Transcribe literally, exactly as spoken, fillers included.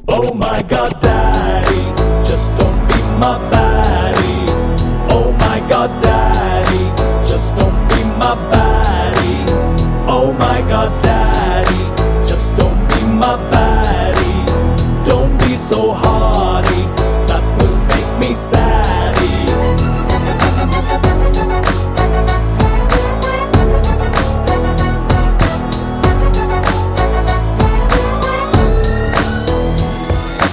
Oh my god, daddy, just don't be my baddie. Oh my god, daddy, just don't be my baddie. Oh my god, daddy, just don't be my baddie. Don't be so hard.